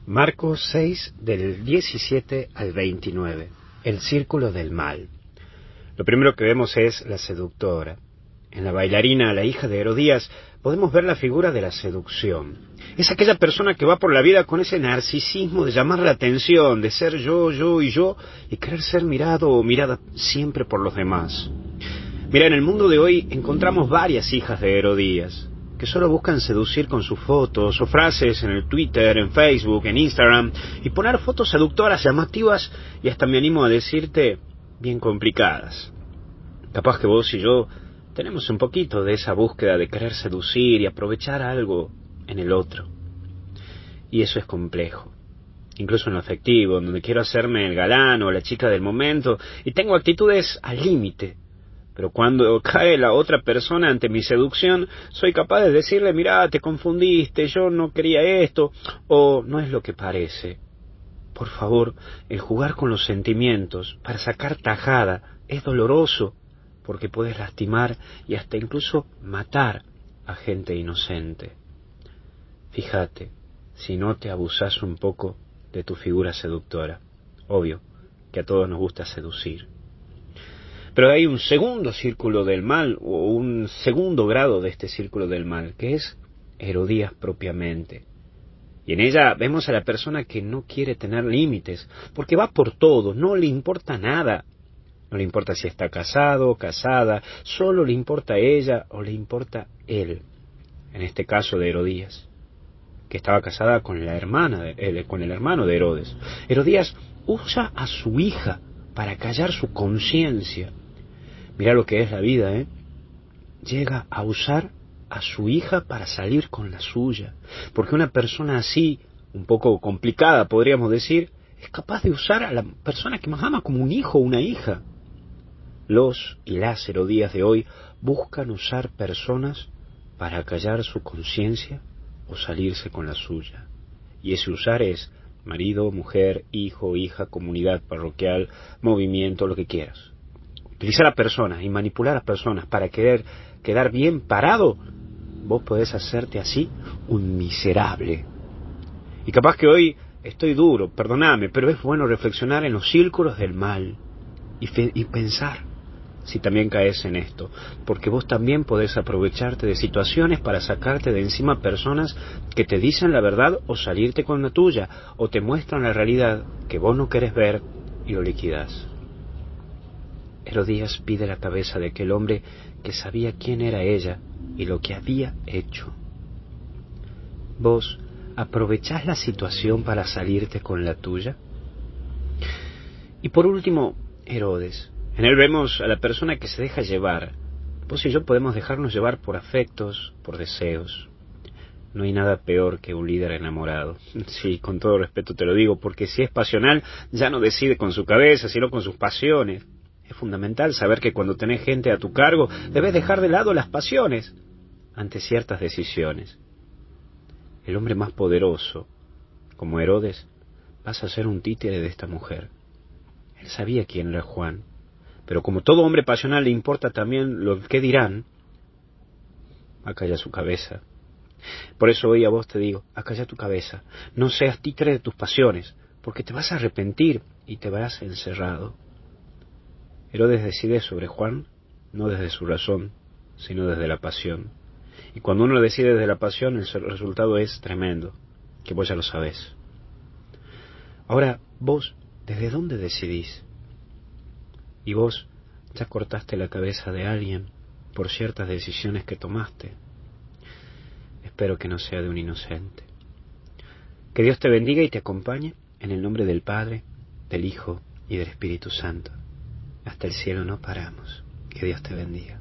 Marcos 6, del 17 al 29. El círculo del mal. Lo primero que vemos es la seductora. En la bailarina, la hija de Herodías, podemos ver la figura de la seducción. Es aquella persona que va por la vida con ese narcisismo de llamar la atención, de ser yo, yo y yo, y querer ser mirado o mirada siempre por los demás. Mira, en el mundo de hoy encontramos varias hijas de Herodías, que solo buscan seducir con sus fotos o frases en el Twitter, en Facebook, en Instagram, y poner fotos seductoras, llamativas y hasta me animo a decirte, bien complicadas. Capaz que vos y yo tenemos un poquito de esa búsqueda de querer seducir y aprovechar algo en el otro. Y eso es complejo. Incluso en lo afectivo, donde quiero hacerme el galán o la chica del momento y tengo actitudes al límite. Pero cuando cae la otra persona ante mi seducción, soy capaz de decirle, mirá, te confundiste, yo no quería esto, o no es lo que parece. Por favor, el jugar con los sentimientos para sacar tajada es doloroso, porque puedes lastimar y hasta incluso matar a gente inocente. Fíjate, si no te abusás un poco de tu figura seductora. Obvio que a todos nos gusta seducir. Pero hay un segundo círculo del mal, o un segundo grado de este círculo del mal, que es Herodías propiamente. Y en ella vemos a la persona que no quiere tener límites, porque va por todo, no le importa nada. No le importa si está casado o casada, solo le importa a ella o le importa él. En este caso de Herodías, que estaba casada con la hermana con el hermano de Herodes. Herodías usa a su hija para callar su conciencia. Mirá lo que es la vida, ¿eh? Llega a usar a su hija para salir con la suya. Porque una persona así, un poco complicada, podríamos decir, es capaz de usar a la persona que más ama como un hijo o una hija. Los y las Herodías de hoy buscan usar personas para callar su conciencia o salirse con la suya. Y ese usar es marido, mujer, hijo, hija, comunidad parroquial, movimiento, lo que quieras. Utilizar a personas y manipular a personas para querer quedar bien parado, vos podés hacerte así un miserable. Y capaz que hoy estoy duro, perdoname, pero es bueno reflexionar en los círculos del mal y pensar si también caes en esto, porque vos también podés aprovecharte de situaciones para sacarte de encima personas que te dicen la verdad o salirte con la tuya, o te muestran la realidad que vos no querés ver y lo liquidás. Herodías pide la cabeza de aquel hombre que sabía quién era ella y lo que había hecho. ¿Vos aprovechás la situación para salirte con la tuya? Y por último, Herodes. En él vemos a la persona que se deja llevar. Vos y yo podemos dejarnos llevar por afectos, por deseos. No hay nada peor que un líder enamorado. Sí, con todo respeto te lo digo, porque si es pasional, ya no decide con su cabeza, sino con sus pasiones. Es fundamental saber que cuando tenés gente a tu cargo, debes dejar de lado las pasiones ante ciertas decisiones. El hombre más poderoso, como Herodes, pasa a ser un títere de esta mujer. Él sabía quién era Juan, pero como todo hombre pasional le importa también lo que dirán, acalla su cabeza. Por eso hoy a vos te digo, acalla tu cabeza, no seas títere de tus pasiones, porque te vas a arrepentir y te verás encerrado. Herodes decide sobre Juan, no desde su razón, sino desde la pasión. Y cuando uno decide desde la pasión, el resultado es tremendo, que vos ya lo sabés. Ahora, vos, ¿desde dónde decidís? Y vos, ¿ya cortaste la cabeza de alguien por ciertas decisiones que tomaste? Espero que no sea de un inocente. Que Dios te bendiga y te acompañe en el nombre del Padre, del Hijo y del Espíritu Santo. Hasta el cielo no paramos. Que Dios te bendiga.